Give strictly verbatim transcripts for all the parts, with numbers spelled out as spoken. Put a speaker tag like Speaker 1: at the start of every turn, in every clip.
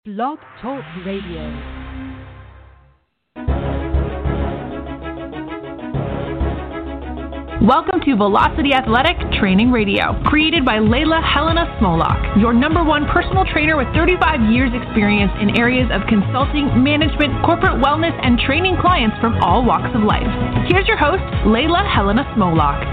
Speaker 1: Blog Talk Radio.
Speaker 2: Welcome to Velocity Athletic Training Radio, created by Layla Helena Smolak, your number one personal trainer with thirty-five years experience in areas of consulting, management, corporate wellness, and training clients from all walks of life. Here's your host, Layla Helena Smolak.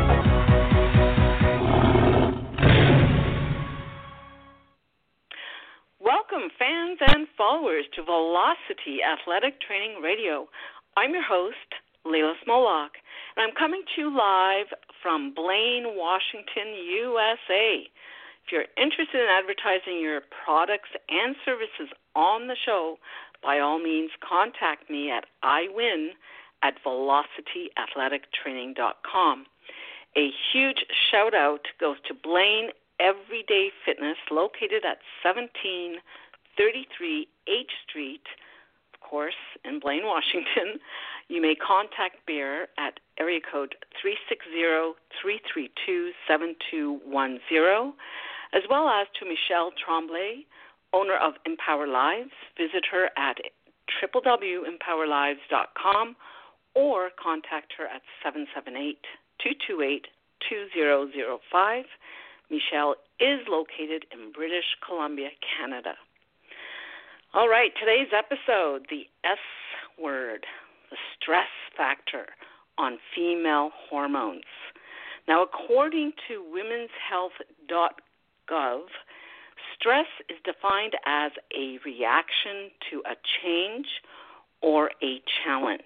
Speaker 3: Welcome, fans and followers, to Velocity Athletic Training Radio. I'm your host, Layla Smolak, and I'm coming to you live from Blaine, Washington, U S A. If you're interested in advertising your products and services on the show, by all means contact me at iwin at velocity athletic training dot com. A huge shout out goes to Blaine Everyday Fitness, located at seventeen thirty-three H Street, of course, in Blaine, Washington. You may contact Bear at area code three six zero, three three two, seven two one zero, as well as to Michelle Tremblay, owner of Empower Lives. Visit her at w w w dot empower lives dot com or contact her at seven seven eight, two two eight, two zero zero five. Michelle is located in British Columbia, Canada. All right, today's episode, the S word, the stress factor on female hormones. Now, according to womens health dot gov, stress is defined as a reaction to a change or a challenge.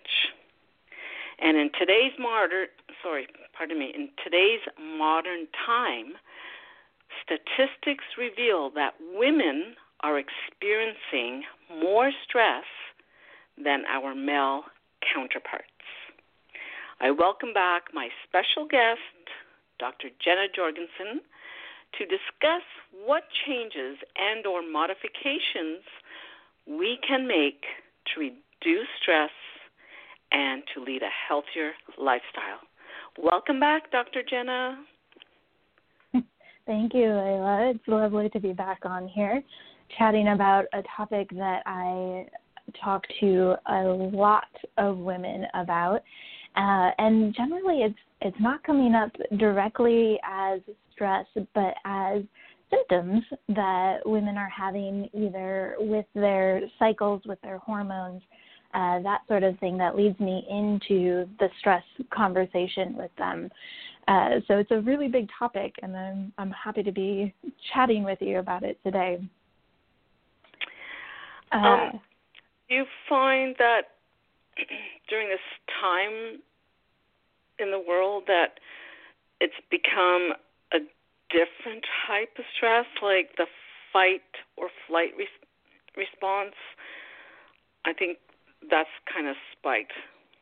Speaker 3: And in today's modern, sorry, pardon me, in today's modern time, statistics reveal that women are experiencing more stress than our male counterparts. I welcome back my special guest, Doctor Jenna Jorgensen, to discuss what changes and or modifications we can make to reduce stress and to lead a healthier lifestyle. Welcome back, Doctor Jenna.
Speaker 4: Thank you, Layla. It's lovely to be back on here, chatting about a topic that I talk to a lot of women about. Uh, and generally, it's it's not coming up directly as stress, but as symptoms that women are having either with their cycles, with their hormones, uh, that sort of thing that leads me into the stress conversation with them. Uh, so it's a really big topic, and I'm, I'm happy to be chatting with you about it today. Uh,
Speaker 3: um, do you find that during this time in the world that it's become a different type of stress, like the fight or flight res- response? I think that's kind of spiked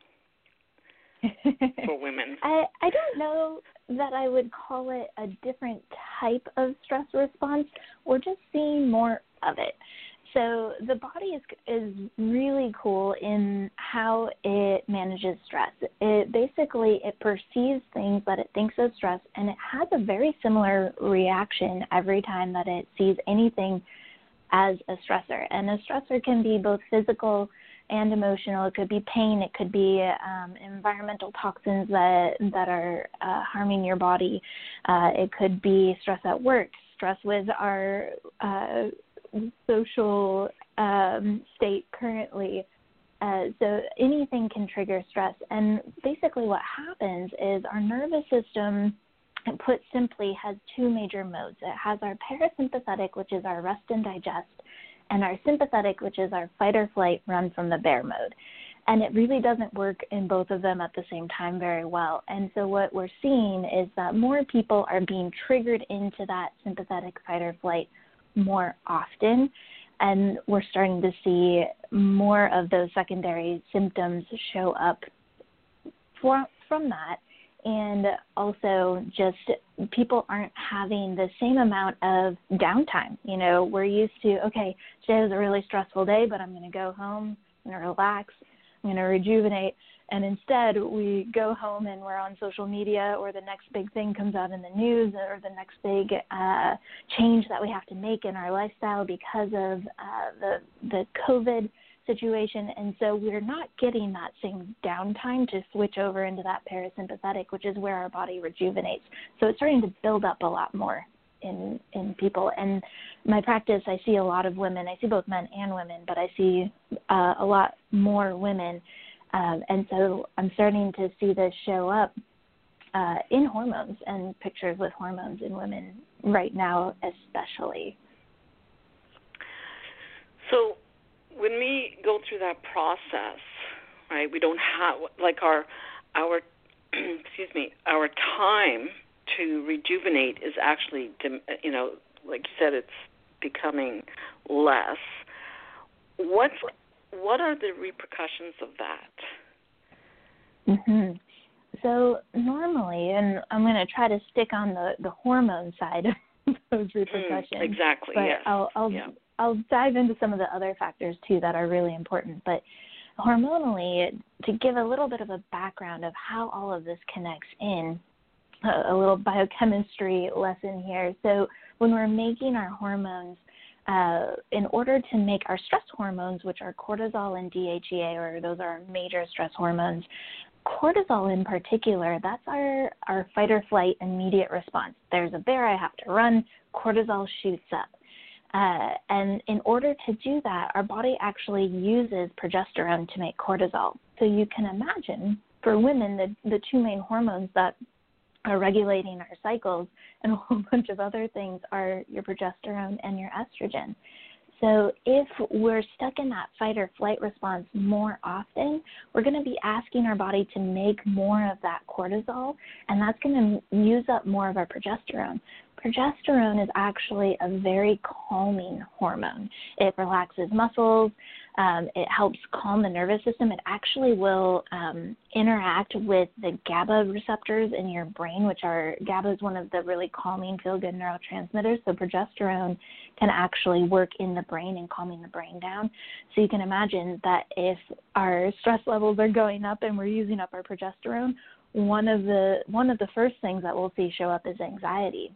Speaker 3: for women.
Speaker 4: I, I don't know that I would call it a different type of stress response. We're just seeing more of it. So the body is is really cool in how it manages stress. It basically, it perceives things that it thinks is stress, and it has a very similar reaction every time that it sees anything as a stressor. And a stressor can be both physical and emotional. It could be pain. It could be um, environmental toxins that that are uh, harming your body. Uh, it could be stress at work, stress with our uh, social um, state currently. Uh, so anything can trigger stress. And basically what happens is our nervous system, put simply, has two major modes. It has our parasympathetic, which is our rest and digest, and our sympathetic, which is our fight or flight, run from the bear mode. And it really doesn't work in both of them at the same time very well. And so what we're seeing is that more people are being triggered into that sympathetic fight or flight more often, and we're starting to see more of those secondary symptoms show up for, from that. And also just people aren't having the same amount of downtime. You know, we're used to, okay, today was a really stressful day, but I'm going to go home and relax. I'm going to rejuvenate. And instead, we go home and we're on social media, or the next big thing comes out in the news, or the next big uh, change that we have to make in our lifestyle because of uh, the the COVID situation. And so we're not getting that same downtime to switch over into that parasympathetic, which is where our body rejuvenates. So it's starting to build up a lot more in in people. And my practice, I see a lot of women. I see both men and women, but I see uh, a lot more women. Um, and so I'm starting to see this show up uh, in hormones and pictures with hormones in women right now, especially.
Speaker 3: So when we go through that process, right, we don't have, like our, our excuse me, our time to rejuvenate is actually, you know, like you said, it's becoming less. What's What are the repercussions of that?
Speaker 4: Mm-hmm. So normally, and I'm going to try to stick on the, the hormone side of those repercussions.
Speaker 3: Mm, exactly,
Speaker 4: but
Speaker 3: yes.
Speaker 4: I'll, I'll,
Speaker 3: yeah.
Speaker 4: I'll dive into some of the other factors, too, that are really important. But hormonally, to give a little bit of a background of how all of this connects in, a, a little biochemistry lesson here. So when we're making our hormones, Uh, in order to make our stress hormones, which are cortisol and D H E A, or those are our major stress hormones, cortisol in particular, that's our, our fight or flight immediate response. There's a bear, I have to run, cortisol shoots up. Uh, and in order to do that, our body actually uses progesterone to make cortisol. So you can imagine, for women, the, the two main hormones that are regulating our cycles and a whole bunch of other things are your progesterone and your estrogen. So if we're stuck in that fight or flight response more often, we're going to be asking our body to make more of that cortisol, and that's going to use up more of our progesterone. Progesterone is actually a very calming hormone. It relaxes muscles. Um, it helps calm the nervous system. It actually will um, interact with the GABA receptors in your brain, which are, GABA is one of the really calming, feel-good neurotransmitters. So progesterone can actually work in the brain and calming the brain down. So you can imagine that if our stress levels are going up and we're using up our progesterone, one of the one of the first things that we'll see show up is anxiety.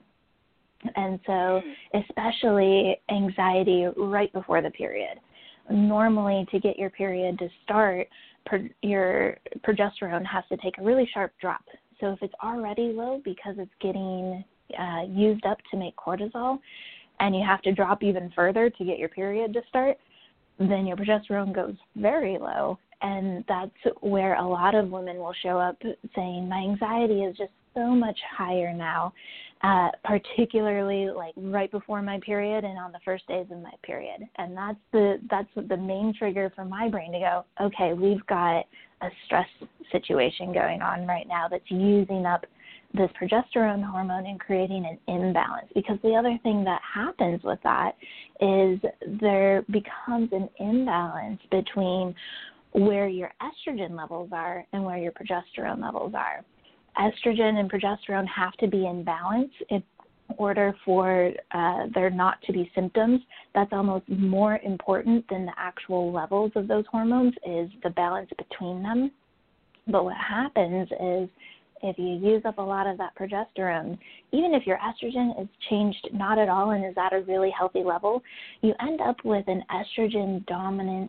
Speaker 4: And so especially anxiety right before the period. Normally, to get your period to start, per, your progesterone has to take a really sharp drop. So if it's already low because it's getting uh, used up to make cortisol, and you have to drop even further to get your period to start, then your progesterone goes very low. And that's where a lot of women will show up saying, my anxiety is just so much higher now, uh, particularly like right before my period and on the first days of my period. And that's the that's the main trigger for my brain to go, okay, we've got a stress situation going on right now that's using up this progesterone hormone and creating an imbalance. Because the other thing that happens with that is there becomes an imbalance between where your estrogen levels are and where your progesterone levels are. Estrogen and progesterone have to be in balance in order for uh, there not to be symptoms. That's almost more important than the actual levels of those hormones, is the balance between them. But what happens is if you use up a lot of that progesterone, even if your estrogen is changed not at all and is at a really healthy level, you end up with an estrogen dominance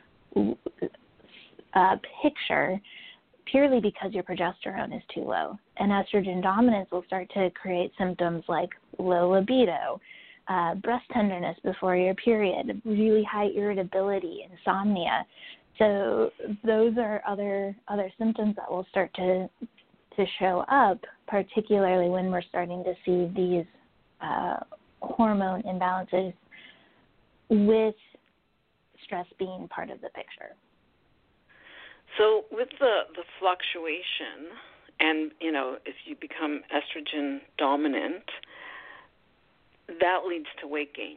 Speaker 4: uh, picture purely because your progesterone is too low. And estrogen dominance will start to create symptoms like low libido, uh, breast tenderness before your period, really high irritability, insomnia. So those are other other symptoms that will start to to show up, particularly when we're starting to see these uh, hormone imbalances with stress being part of the picture.
Speaker 3: So with the, the fluctuation and, you know, if you become estrogen dominant, that leads to weight gain.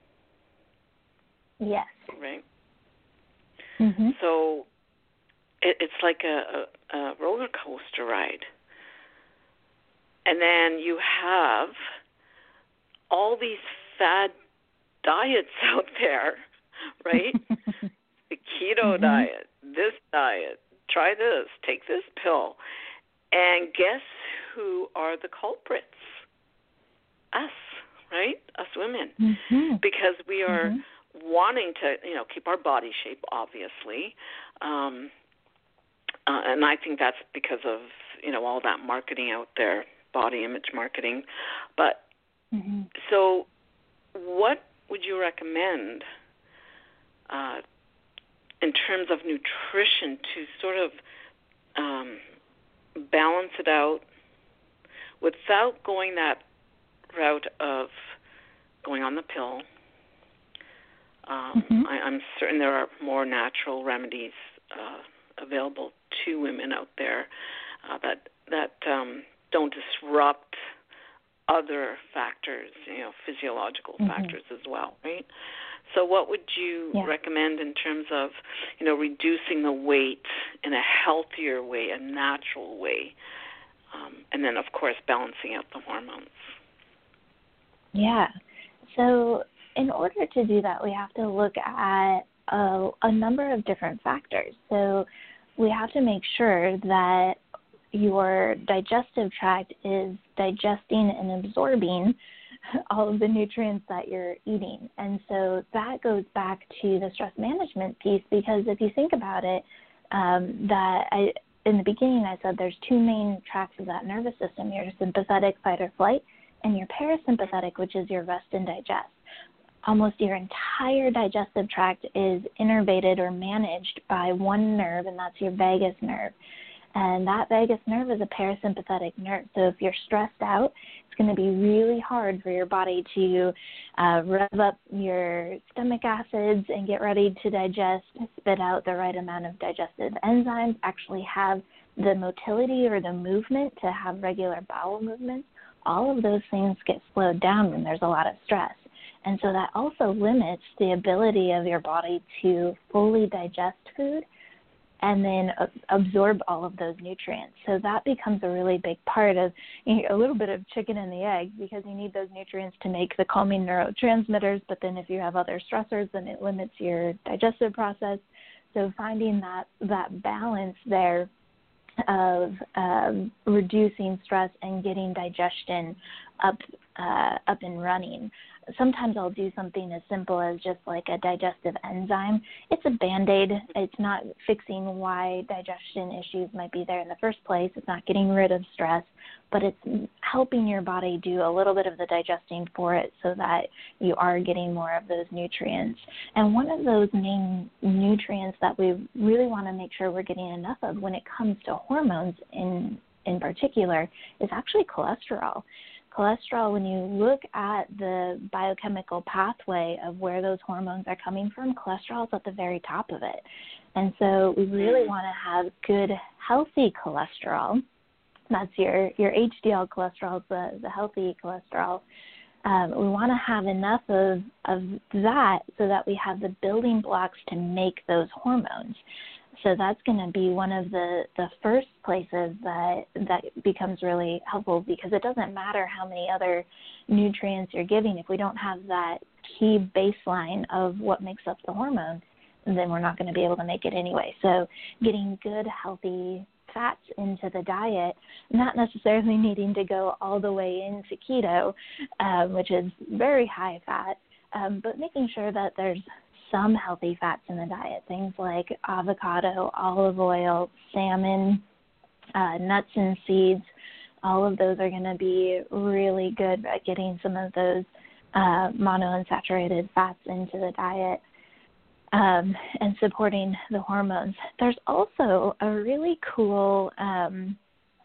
Speaker 4: Yes.
Speaker 3: Right?
Speaker 4: Mm-hmm.
Speaker 3: So it, it's like a, a, a roller coaster ride. And then you have all these fad diets out there, right? The keto mm-hmm. diet, this diet, try this, take this pill. And guess who are the culprits? Us, right? Us women.
Speaker 4: Mm-hmm.
Speaker 3: Because we are
Speaker 4: mm-hmm.
Speaker 3: wanting to, you know, keep our body shape, obviously. Um, uh, and I think that's because of, you know, all that marketing out there, body image marketing. But
Speaker 4: mm-hmm.
Speaker 3: so what would you recommend uh, in terms of nutrition to sort of um, balance it out without going that route of going on the pill? Um,
Speaker 4: mm-hmm.
Speaker 3: I, I'm certain there are more natural remedies uh, available to women out there uh, that that um, don't disrupt other factors, you know, physiological
Speaker 4: mm-hmm.
Speaker 3: factors as well, right? So what would you
Speaker 4: yeah.
Speaker 3: recommend in terms of, you know, reducing the weight in a healthier way, a natural way, um, and then, of course, balancing out the hormones?
Speaker 4: Yeah. So in order to do that, we have to look at a, a number of different factors. So we have to make sure that your digestive tract is digesting and absorbing all of the nutrients that you're eating. And so that goes back to the stress management piece, because if you think about it, um, that I, in the beginning I said there's two main tracts of that nervous system, your sympathetic fight or flight and your parasympathetic, which is your rest and digest. Almost your entire digestive tract is innervated or managed by one nerve, and that's your vagus nerve. And that vagus nerve is a parasympathetic nerve. So if you're stressed out, it's going to be really hard for your body to uh, rev up your stomach acids and get ready to digest, spit out the right amount of digestive enzymes, actually have the motility or the movement to have regular bowel movements. All of those things get slowed down when there's a lot of stress. And so that also limits the ability of your body to fully digest food and then absorb all of those nutrients. So that becomes a really big part of, you know, a little bit of chicken and the egg, because you need those nutrients to make the calming neurotransmitters, but then if you have other stressors, then it limits your digestive process. So finding that, that balance there of um, reducing stress and getting digestion up uh, up and running. Sometimes I'll do something as simple as just like a digestive enzyme. It's a Band-Aid. It's not fixing why digestion issues might be there in the first place. It's not getting rid of stress, but it's helping your body do a little bit of the digesting for it so that you are getting more of those nutrients. And one of those main nutrients that we really want to make sure we're getting enough of when it comes to hormones in, in particular is actually cholesterol. Cholesterol, when you look at the biochemical pathway of where those hormones are coming from, cholesterol is at the very top of it. And so we really want to have good, healthy cholesterol. That's your, your H D L cholesterol, the, the healthy cholesterol. Um, we want to have enough of, of that so that we have the building blocks to make those hormones. So that's going to be one of the, the first places that that becomes really helpful, because it doesn't matter how many other nutrients you're giving. If we don't have that key baseline of what makes up the hormone, then we're not going to be able to make it anyway. So getting good, healthy fats into the diet, not necessarily needing to go all the way into keto, um, which is very high fat, um, but making sure that there's some healthy fats in the diet, things like avocado, olive oil, salmon, uh, nuts and seeds. All of those are going to be really good at getting some of those uh, monounsaturated fats into the diet um, and supporting the hormones. There's also a really cool um,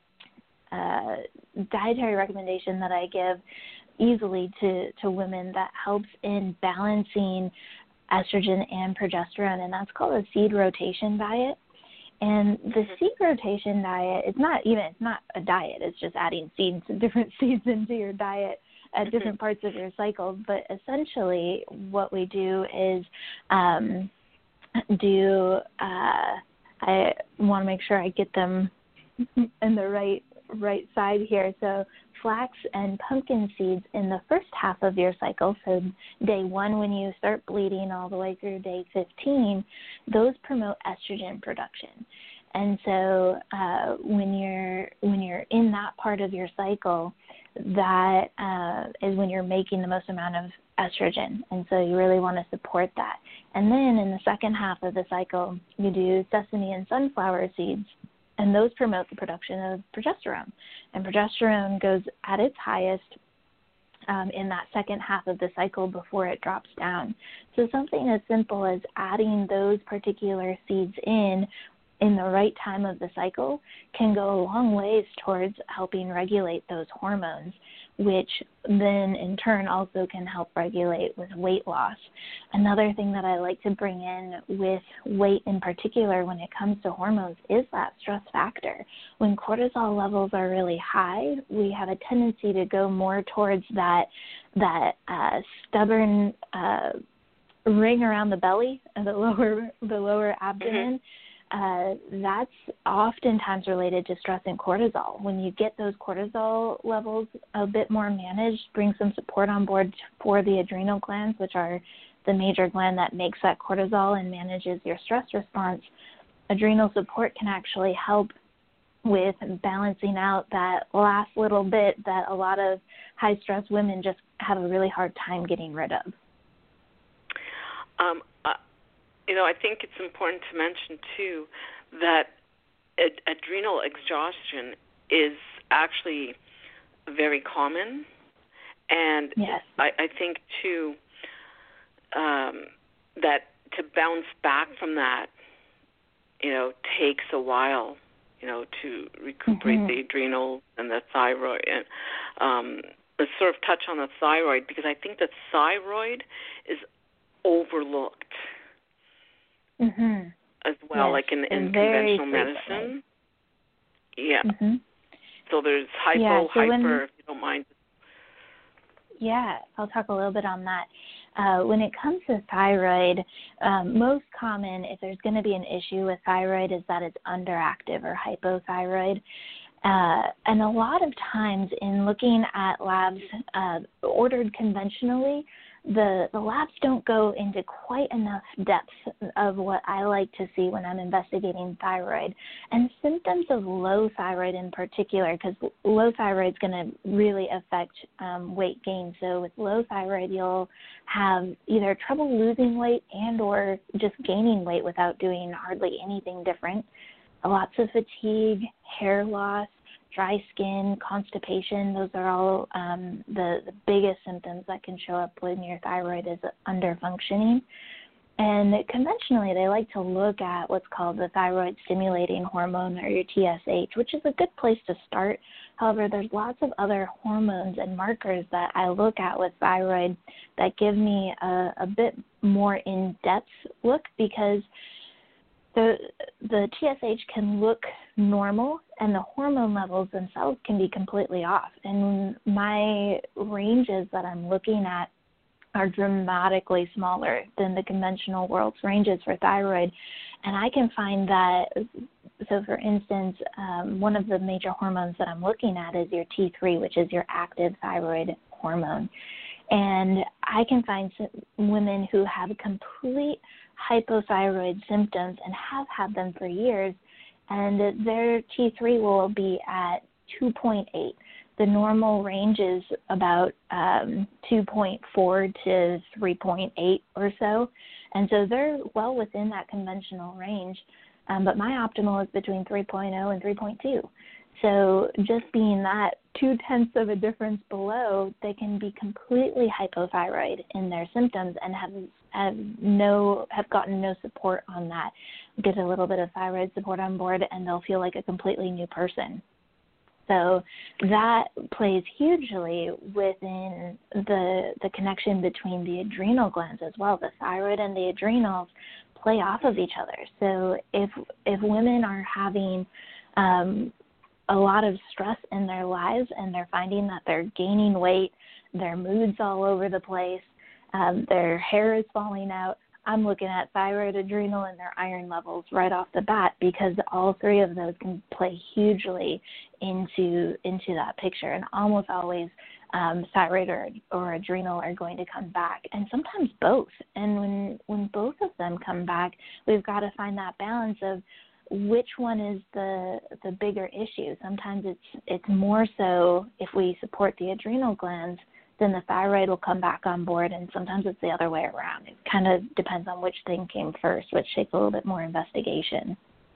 Speaker 4: uh, dietary recommendation that I give easily to, to women that helps in balancing estrogen and progesterone, and that's called a seed rotation diet. And the seed rotation diet is not even, it's not a diet, it's just adding seeds, different seeds into your diet at different parts of your cycle. But essentially what we do is um, do, uh, I want to make sure I get them in the right right side here. So flax and pumpkin seeds in the first half of your cycle, so day one when you start bleeding all the way through day fifteen, those promote estrogen production. And so uh, when you're when you're in that part of your cycle, that uh, is when you're making the most amount of estrogen. And so you really want to support that. And then in the second half of the cycle, you do sesame and sunflower seeds, and those promote the production of progesterone. And progesterone goes at its highest um, in that second half of the cycle before it drops down. So something as simple as adding those particular seeds in in the right time of the cycle can go a long ways towards helping regulate those hormones, which then in turn also can help regulate with weight loss. Another thing that I like to bring in with weight in particular when it comes to hormones is that stress factor. When cortisol levels are really high, we have a tendency to go more towards that, that uh, stubborn uh, ring around the belly, the lower, the lower abdomen. Mm-hmm. Uh, that's oftentimes related to stress and cortisol. When you get those cortisol levels a bit more managed, bring some support on board for the adrenal glands, which are the major gland that makes that cortisol and manages your stress response, adrenal support can actually help with balancing out that last little bit that a lot of high-stress women just have a really hard time getting rid of.
Speaker 3: Um, uh- You know, I think it's important to mention, too, that ad- adrenal exhaustion is actually very common. And
Speaker 4: yes.
Speaker 3: I, I think, too, um, that to bounce back from that, you know, takes a while, you know, to recuperate mm-hmm. the adrenal and the thyroid. And um, let's sort of touch on the thyroid, because I think that thyroid is overlooked.
Speaker 4: Mm-hmm.
Speaker 3: As well,
Speaker 4: yes,
Speaker 3: like in, in conventional medicine. Yeah.
Speaker 4: Mm-hmm.
Speaker 3: So there's hypo,
Speaker 4: yeah, so
Speaker 3: hyper,
Speaker 4: when,
Speaker 3: if you don't mind.
Speaker 4: Yeah, I'll talk a little bit on that. Uh, when it comes to thyroid, um, most common, if there's going to be an issue with thyroid, is that it's underactive or hypothyroid. Uh, and a lot of times in looking at labs uh, ordered conventionally, the, the labs don't go into quite enough depth of what I like to see when I'm investigating thyroid. And symptoms of low thyroid in particular, because low thyroid is going to really affect um, weight gain. So with low thyroid, you'll have either trouble losing weight and or just gaining weight without doing hardly anything different. Lots of fatigue, hair loss, dry skin, constipation, those are all um, the, the biggest symptoms that can show up when your thyroid is underfunctioning. And conventionally, they like to look at what's called the thyroid stimulating hormone, or your T S H, which is a good place to start. However, there's lots of other hormones and markers that I look at with thyroid that give me a, a bit more in-depth look, because The the T S H can look normal, and the hormone levels themselves can be completely off. And my ranges that I'm looking at are dramatically smaller than the conventional world's ranges for thyroid. And I can find that, so for instance, um, one of the major hormones that I'm looking at is your T three, which is your active thyroid hormone. And I can find women who have complete hypothyroid symptoms and have had them for years, and their T three will be at two point eight. The normal range is about um, two point four to three point eight or so, and so they're well within that conventional range, um, but my optimal is between three point oh and three point two. So just being that two-tenths of a difference below, they can be completely hypothyroid in their symptoms and have have no have gotten no support on that. Get a little bit of thyroid support on board, and they'll feel like a completely new person. So that plays hugely within the the connection between the adrenal glands as well. The thyroid and the adrenals play off of each other. So if if women are having um, a lot of stress in their lives and they're finding that they're gaining weight, their mood's all over the place, um, their hair is falling out, I'm looking at thyroid, adrenal, and their iron levels right off the bat, because all three of those can play hugely into into that picture. And almost always um, thyroid or, or adrenal are going to come back, and sometimes both. And when when both of them come back, we've got to find that balance of which one is the the bigger issue. Sometimes it's it's more so if we support the adrenal glands, then the thyroid will come back on board, and sometimes it's the other way around. It kind of depends on which thing came first, which takes a little bit more investigation.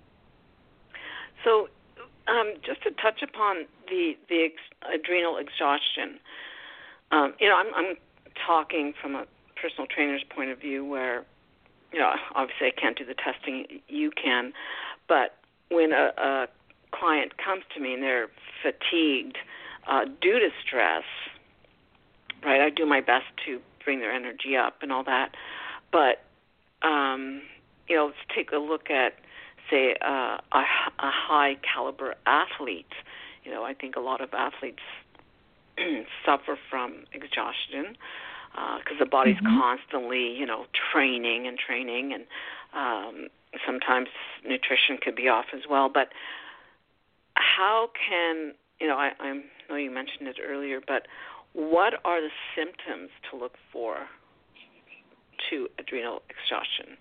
Speaker 3: So um, just to touch upon the, the ex- adrenal exhaustion, um, you know, I'm, I'm talking from a personal trainer's point of view where, you know, obviously I can't do the testing, you can, but when a, a client comes to me and they're fatigued uh, due to stress, right, I do my best to bring their energy up and all that, but, um, you know, let's take a look at, say, uh, a, a high-caliber athlete. You know, I think a lot of athletes suffer from exhaustion because uh, the body's mm-hmm. constantly, you know, training and training, and um, sometimes nutrition could be off as well. But how can, you know, I, I know you mentioned it earlier, but what are the symptoms to look for to adrenal exhaustion?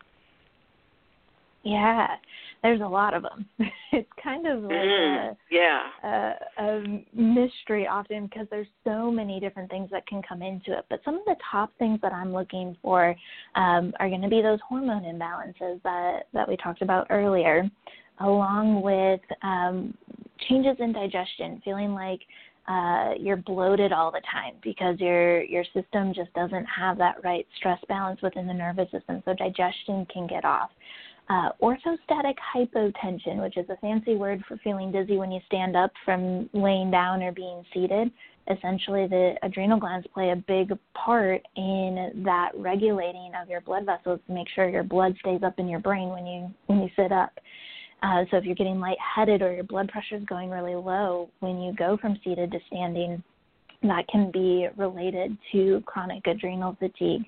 Speaker 4: Yeah, there's a lot of them. It's kind of like
Speaker 3: mm,
Speaker 4: a,
Speaker 3: yeah.
Speaker 4: a, a mystery often because there's so many different things that can come into it. But some of the top things that I'm looking for um, are going to be those hormone imbalances that, that we talked about earlier, along with um, changes in digestion, feeling like uh, you're bloated all the time because your your system just doesn't have that right stress balance within the nervous system, so digestion can get off. Uh, orthostatic hypotension, which is a fancy word for feeling dizzy when you stand up from laying down or being seated. Essentially, the adrenal glands play a big part in that regulating of your blood vessels to make sure your blood stays up in your brain when you when you sit up. Uh, so if you're getting lightheaded or your blood pressure is going really low when you go from seated to standing, that can be related to chronic adrenal fatigue.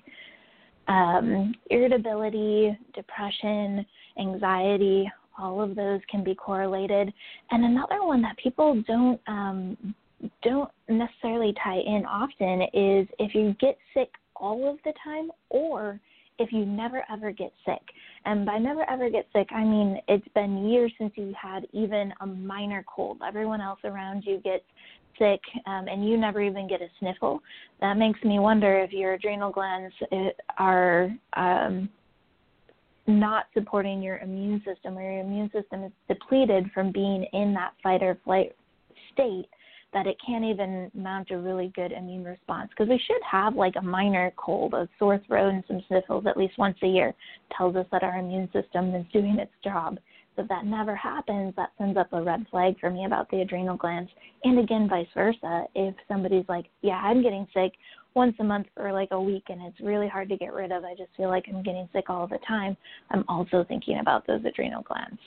Speaker 4: Um, irritability, depression, anxiety, all of those can be correlated. And another one that people don't um, don't necessarily tie in often is if you get sick all of the time or if you never ever get sick. And by never ever get sick, I mean it's been years since you had even a minor cold. Everyone else around you gets sick um, and you never even get a sniffle. That makes me wonder if your adrenal glands are um, not supporting your immune system, or your immune system is depleted from being in that fight or flight state, that it can't even mount a really good immune response. Because we should have like a minor cold, a sore throat, and some sniffles at least once a year. It tells us that our immune system is doing its job. So if that never happens, that sends up a red flag for me about the adrenal glands. And again, vice versa. If somebody's like, yeah, I'm getting sick once a month for like a week and it's really hard to get rid of, I just feel like I'm getting sick all the time, I'm also thinking about those adrenal glands.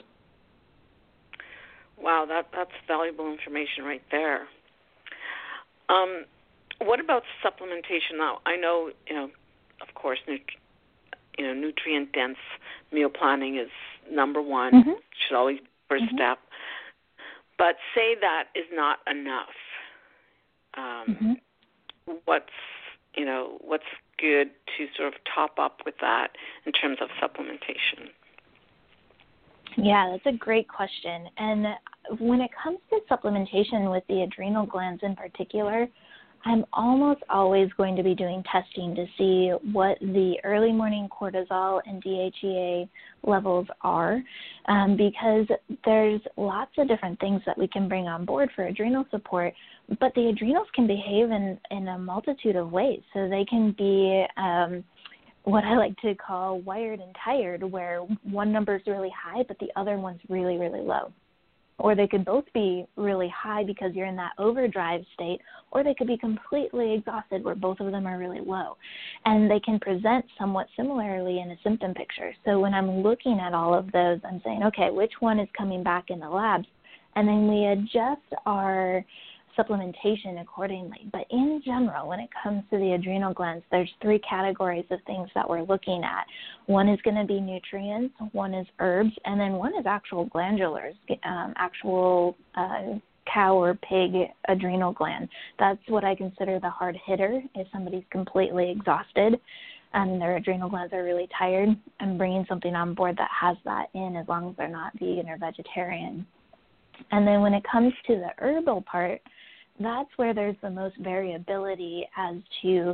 Speaker 3: Wow, that that's valuable information right there. Um, what about supplementation now? I know, you know, of course, nut- you know, nutrient-dense meal planning is number one.
Speaker 4: Mm-hmm.
Speaker 3: Should always be the first
Speaker 4: mm-hmm.
Speaker 3: step. But say that is not enough. Um, mm-hmm. What's, you know, what's good to sort of top up with that in terms of supplementation?
Speaker 4: Yeah, that's a great question. And when it comes to supplementation with the adrenal glands in particular, I'm almost always going to be doing testing to see what the early morning cortisol and D H E A levels are, um, because there's lots of different things that we can bring on board for adrenal support, but the adrenals can behave in, in a multitude of ways. So they can be um, what I like to call wired and tired, where one number is really high, but the other one's really, really low. Or they could both be really high because you're in that overdrive state, or they could be completely exhausted where both of them are really low. And they can present somewhat similarly in a symptom picture. So when I'm looking at all of those, I'm saying, okay, which one is coming back in the labs? And then we adjust our supplementation accordingly. But in general, when it comes to the adrenal glands, there's three categories of things that we're looking at. One is going to be nutrients, one is herbs, and then one is actual glandulars, um, actual uh, cow or pig adrenal gland. That's what I consider the hard hitter, if somebody's completely exhausted and their adrenal glands are really tired. I'm bringing something on board that has that in, as long as they're not vegan or vegetarian. And then when it comes to the herbal part, that's where there's the most variability as to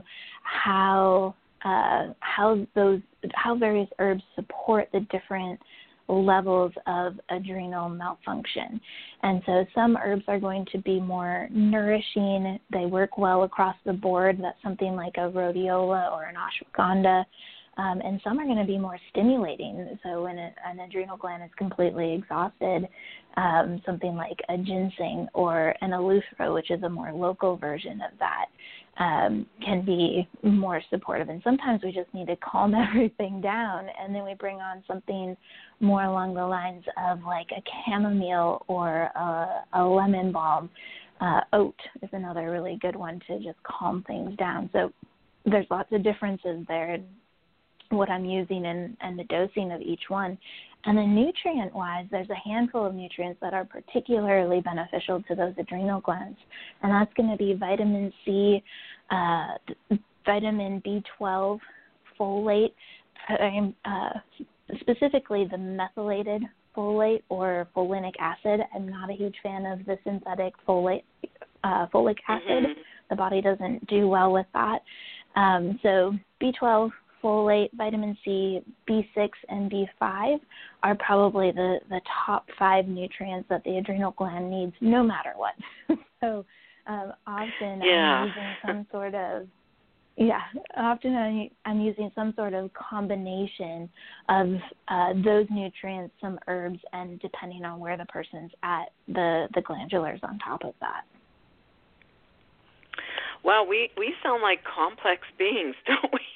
Speaker 4: how uh, how those how various herbs support the different levels of adrenal malfunction. And so some herbs are going to be more nourishing. They work well across the board. That's something like a rhodiola or an ashwagandha. Um, and some are going to be more stimulating. So when a, an adrenal gland is completely exhausted, um, something like a ginseng or an eleuthero, which is a more local version of that, um, can be more supportive. And sometimes we just need to calm everything down, and then we bring on something more along the lines of like a chamomile or a, a lemon balm. Uh, oat is another really good one to just calm things down. So there's lots of differences there, what I'm using and, and the dosing of each one. And then nutrient-wise, there's a handful of nutrients that are particularly beneficial to those adrenal glands, and that's going to be vitamin C, uh, vitamin B twelve, folate, uh, specifically the methylated folate or folinic acid. I'm not a huge fan of the synthetic folate, uh, folic acid. Mm-hmm. The body doesn't do well with that. Um, so B twelve, folate, vitamin C, B six, and B five are probably the, the top five nutrients that the adrenal gland needs no matter what. so um, often
Speaker 3: yeah.
Speaker 4: I'm using some sort of, yeah, often I'm, I'm using some sort of combination of uh, those nutrients, some herbs, and depending on where the person's at, the, the glandulars on top of that.
Speaker 3: Wow, we, we sound like complex beings, don't we?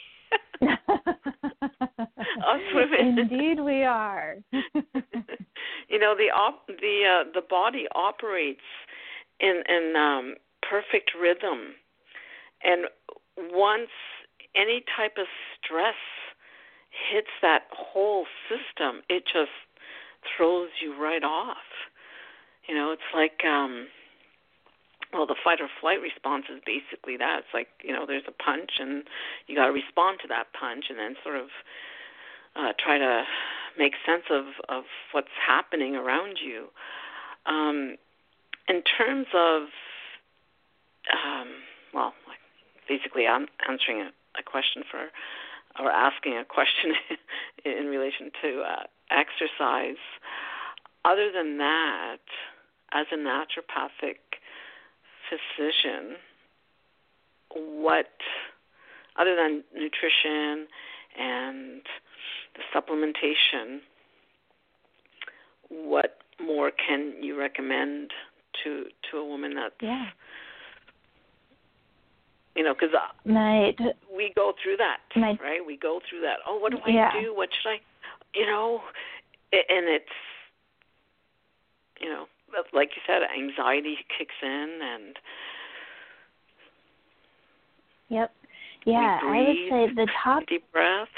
Speaker 3: Us women.
Speaker 4: Indeed, we are.
Speaker 3: You know, the op- the uh, the body operates in in um, perfect rhythm, and once any type of stress hits that whole system, it just throws you right off. You know, it's like. Um, Well, the fight or flight response is basically that. It's like, you know, there's a punch and you got to respond to that punch and then sort of uh, try to make sense of, of what's happening around you. Um, in terms of, um, well, basically I'm answering a, a question for, or asking a question in relation to uh, exercise. Other than that, as a naturopathic physician, what, other than nutrition and the supplementation, what more can you recommend to to a woman that's,
Speaker 4: yeah.
Speaker 3: you know, because we go through that, my, right? We go through that. Oh, what do I
Speaker 4: yeah.
Speaker 3: do? What should I, you know, and it's, you know, like you said, anxiety kicks in, and
Speaker 4: yep, yeah,
Speaker 3: we breathe,
Speaker 4: I would say the top
Speaker 3: deep breath.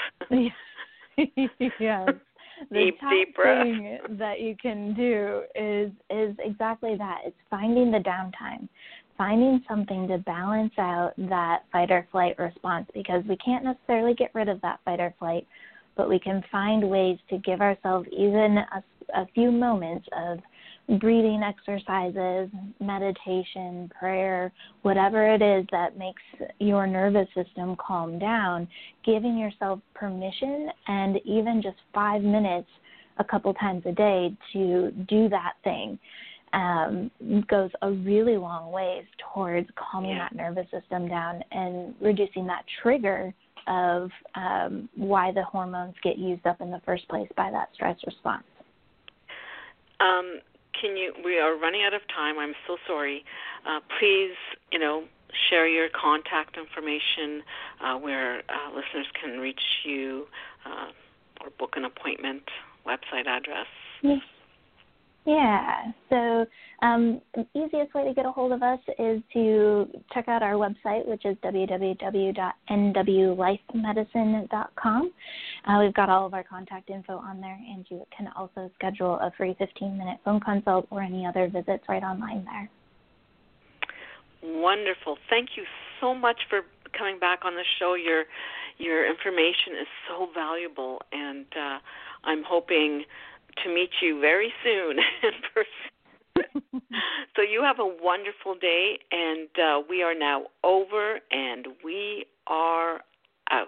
Speaker 4: yes, the
Speaker 3: deep
Speaker 4: top
Speaker 3: deep breath.
Speaker 4: thing that you can do is is exactly that. It's finding the downtime, finding something to balance out that fight or flight response, because we can't necessarily get rid of that fight or flight, but we can find ways to give ourselves even a, a few moments of breathing exercises, meditation, prayer, whatever it is that makes your nervous system calm down, giving yourself permission and even just five minutes a couple times a day to do that thing um, goes a really long ways towards calming
Speaker 3: yeah.
Speaker 4: that nervous system down and reducing that trigger of um, why the hormones get used up in the first place by that stress response.
Speaker 3: Um, can you? We are running out of time. I'm so sorry. Uh, please, you know, share your contact information uh, where uh, listeners can reach you uh, or book an appointment. Website address.
Speaker 4: Yes. Yeah, so um, the easiest way to get a hold of us is to check out our website, which is w w w dot n w life medicine dot com. Uh, we've got all of our contact info on there, and you can also schedule a free fifteen-minute phone consult or any other visits right online there.
Speaker 3: Wonderful. Thank you so much for coming back on the show. Your your information is so valuable, and uh, I'm hoping to meet you very soon in person. So you have a wonderful day, and uh, we are now over, and we are out.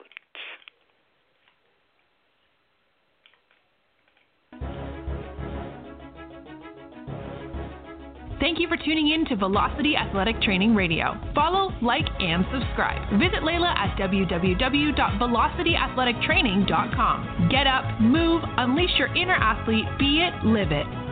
Speaker 2: Thank you for tuning in to Velocity Athletic Training Radio. Follow, like, and subscribe. Visit Layla at w w w dot velocity athletic training dot com. Get up, move, unleash your inner athlete, be it, live it.